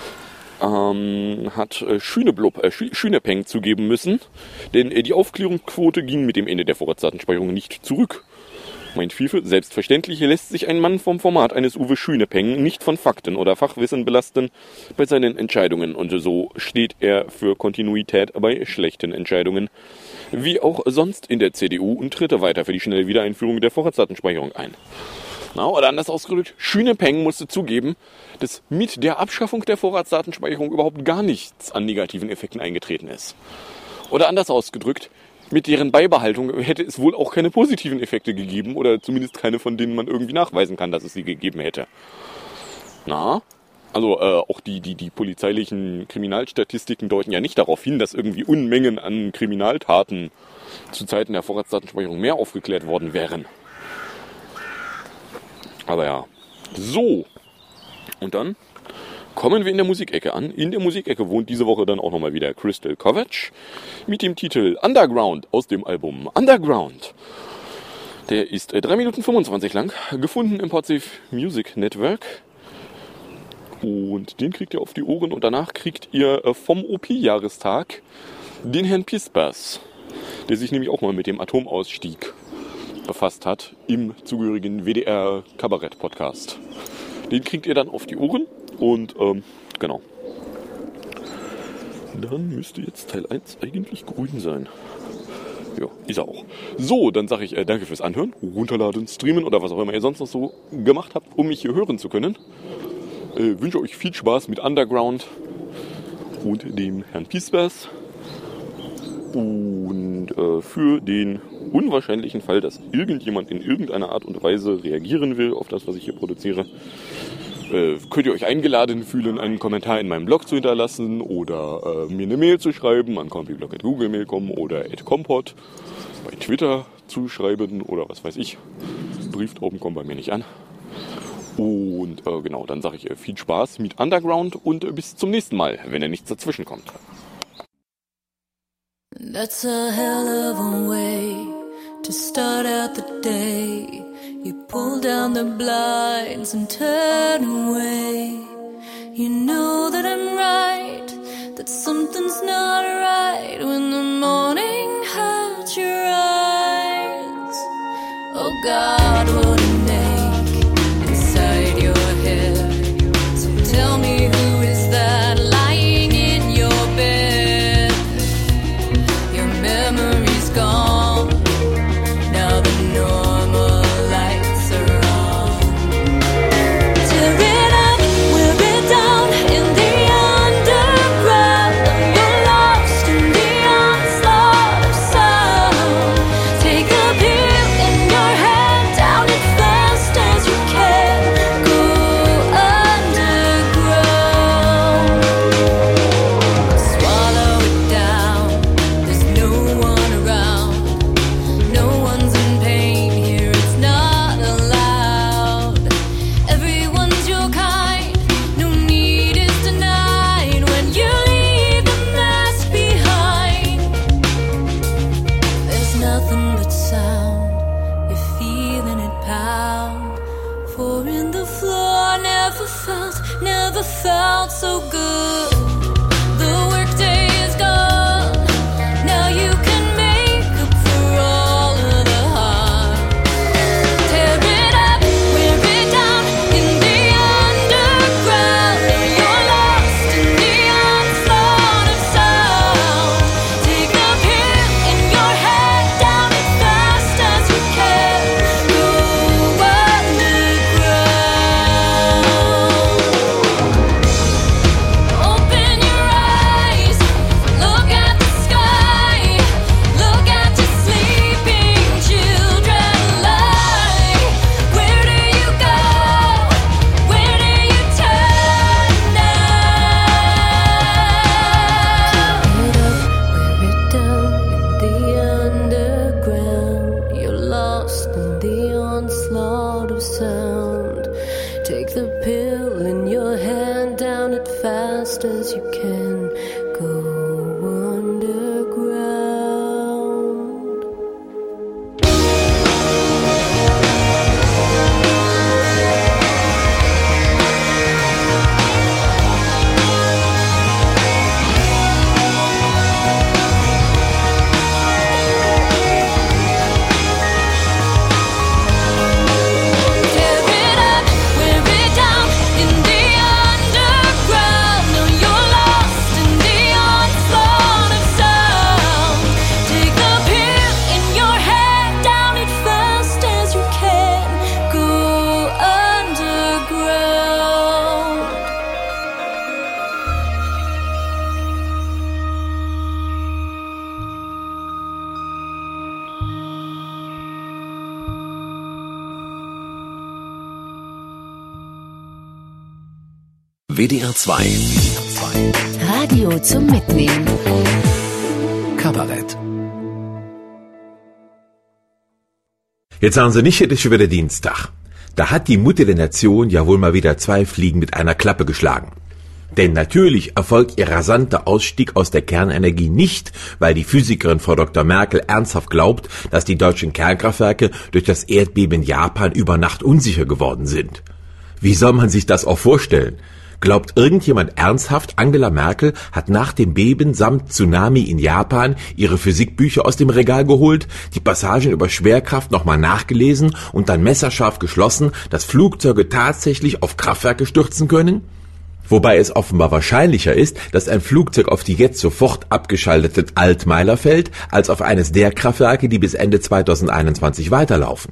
Hat Schünepeng zugeben müssen, denn die Aufklärungsquote ging mit dem Ende der Vorratsdatenspeicherung nicht zurück. Meint Fefe, selbstverständlich lässt sich ein Mann vom Format eines Uwe Schünepeng nicht von Fakten oder Fachwissen belasten bei seinen Entscheidungen und so steht er für Kontinuität bei schlechten Entscheidungen, wie auch sonst in der CDU und tritt weiter für die schnelle Wiedereinführung der Vorratsdatenspeicherung ein. Na, oder anders ausgedrückt, Schünepeng musste zugeben, dass mit der Abschaffung der Vorratsdatenspeicherung überhaupt gar nichts an negativen Effekten eingetreten ist. Oder anders ausgedrückt, mit deren Beibehaltung hätte es wohl auch keine positiven Effekte gegeben oder zumindest keine, von denen man irgendwie nachweisen kann, dass es sie gegeben hätte. Na, also auch die polizeilichen Kriminalstatistiken deuten ja nicht darauf hin, dass irgendwie Unmengen an Kriminaltaten zu Zeiten der Vorratsdatenspeicherung mehr aufgeklärt worden wären. Aber ja, so. Und dann kommen wir in der Musikecke an. In der Musikecke wohnt diese Woche dann auch nochmal wieder Crystal Kovac mit dem Titel Underground aus dem Album Underground. Der ist 3 Minuten 25 lang, gefunden im Podsafe Music Network. Und den kriegt ihr auf die Ohren und danach kriegt ihr vom OP-Jahrestag den Herrn Pispers, der sich nämlich auch mal mit dem Atomausstieg befasst hat im zugehörigen WDR-Kabarett-Podcast. Den kriegt ihr dann auf die Ohren und genau. Dann müsste jetzt Teil 1 eigentlich grün sein. Ja, ist er auch. So, dann sage ich danke fürs Anhören, runterladen, streamen oder was auch immer ihr sonst noch so gemacht habt, um mich hier hören zu können. Wünsche euch viel Spaß mit Underground und dem Herrn Pispers. Und für den unwahrscheinlichen Fall, dass irgendjemand in irgendeiner Art und Weise reagieren will auf das, was ich hier produziere, könnt ihr euch eingeladen fühlen, einen Kommentar in meinem Blog zu hinterlassen oder mir eine Mail zu schreiben an compiblog@googlemail.com oder @compot bei Twitter zu schreiben oder was weiß ich. Brieftauben kommen bei mir nicht an. Und genau, dann sage ich viel Spaß mit Underground und bis zum nächsten Mal, wenn nichts dazwischen kommt. That's a hell of a way to start out the day. You pull down the blinds and turn away. You know that I'm right, that something's not right when the morning hurts your eyes. Oh God, what an ache inside your head. So tell me, who is that lying in your bed? Your memory's gone, now the normal lights are on. Tear it up, wear it down in the underground. You're lost in the onslaught of sound. Take a pill in your hand, down it nothing but sound. You're feeling it pound. Four in the floor, never felt so good. The workday is gone. Now you can make up for all of the harm. Tear it up, wear it down in the underground. You're lost in the onslaught of sound. Take the pin in your head, down as fast as you can. Go underground. Open your eyes, look at the sky, look at your sleeping children lie. Where do you go? Where do you turn now? Wear it down in the underground. You're lost in the onslaught of sound. Take the pill in your hand, down it fast as you can. Go underground. Tear it up, wear it down in the underground. Now you're lost in the onslaught of sound. Take the pill in your head, down it fast as you can. Go underground. WDR 2. Radio zum Mitnehmen. Kabarett. Jetzt sagen Sie nicht, es ist schon wieder Dienstag. Da hat die Mutter der Nation ja wohl mal wieder 2 Fliegen mit einer Klappe geschlagen. Denn natürlich erfolgt ihr rasanter Ausstieg aus der Kernenergie nicht, weil die Physikerin Frau Dr. Merkel ernsthaft glaubt, dass die deutschen Kernkraftwerke durch das Erdbeben in Japan über Nacht unsicher geworden sind. Wie soll man sich das auch vorstellen? Glaubt irgendjemand ernsthaft, Angela Merkel hat nach dem Beben samt Tsunami in Japan ihre Physikbücher aus dem Regal geholt, die Passagen über Schwerkraft nochmal nachgelesen und dann messerscharf geschlossen, dass Flugzeuge tatsächlich auf Kraftwerke stürzen können? Wobei es offenbar wahrscheinlicher ist, dass ein Flugzeug auf die jetzt sofort abgeschaltete Altmeiler fällt, als auf eines der Kraftwerke, die bis Ende 2021 weiterlaufen.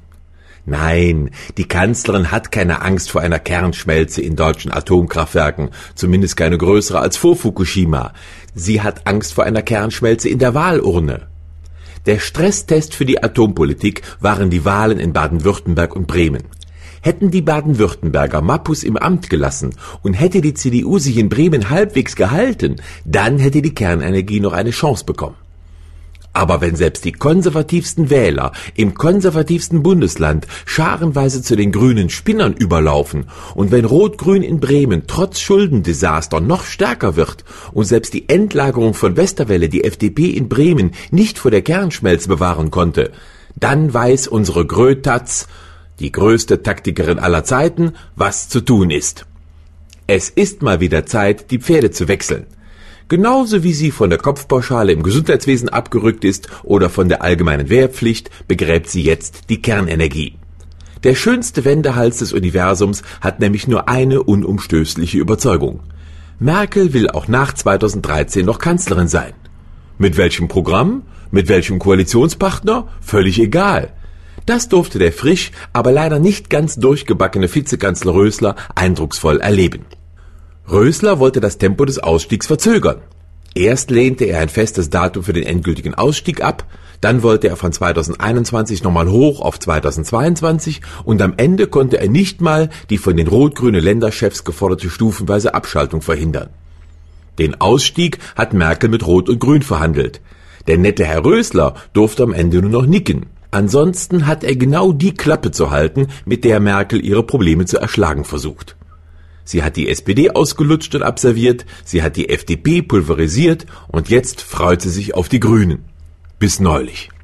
Nein, die Kanzlerin hat keine Angst vor einer Kernschmelze in deutschen Atomkraftwerken, zumindest keine größere als vor Fukushima. Sie hat Angst vor einer Kernschmelze in der Wahlurne. Der Stresstest für die Atompolitik waren die Wahlen in Baden-Württemberg und Bremen. Hätten die Baden-Württemberger Mappus im Amt gelassen und hätte die CDU sich in Bremen halbwegs gehalten, dann hätte die Kernenergie noch eine Chance bekommen. Aber wenn selbst die konservativsten Wähler im konservativsten Bundesland scharenweise zu den grünen Spinnern überlaufen und wenn Rot-Grün in Bremen trotz Schuldendesaster noch stärker wird und selbst die Endlagerung von Westerwelle die FDP in Bremen nicht vor der Kernschmelze bewahren konnte, dann weiß unsere Grötatz, die größte Taktikerin aller Zeiten, was zu tun ist. Es ist mal wieder Zeit, die Pferde zu wechseln. Genauso wie sie von der Kopfpauschale im Gesundheitswesen abgerückt ist oder von der allgemeinen Wehrpflicht, begräbt sie jetzt die Kernenergie. Der schönste Wendehals des Universums hat nämlich nur eine unumstößliche Überzeugung. Merkel will auch nach 2013 noch Kanzlerin sein. Mit welchem Programm? Mit welchem Koalitionspartner? Völlig egal. Das durfte der frisch, aber leider nicht ganz durchgebackene Vizekanzler Rösler eindrucksvoll erleben. Rösler wollte das Tempo des Ausstiegs verzögern. Erst lehnte er ein festes Datum für den endgültigen Ausstieg ab, dann wollte er von 2021 nochmal hoch auf 2022 und am Ende konnte er nicht mal die von den rot-grünen Länderchefs geforderte stufenweise Abschaltung verhindern. Den Ausstieg hat Merkel mit Rot und Grün verhandelt. Der nette Herr Rösler durfte am Ende nur noch nicken. Ansonsten hat er genau die Klappe zu halten, mit der Merkel ihre Probleme zu erschlagen versucht. Sie hat die SPD ausgelutscht und abserviert, sie hat die FDP pulverisiert und jetzt freut sie sich auf die Grünen. Bis neulich.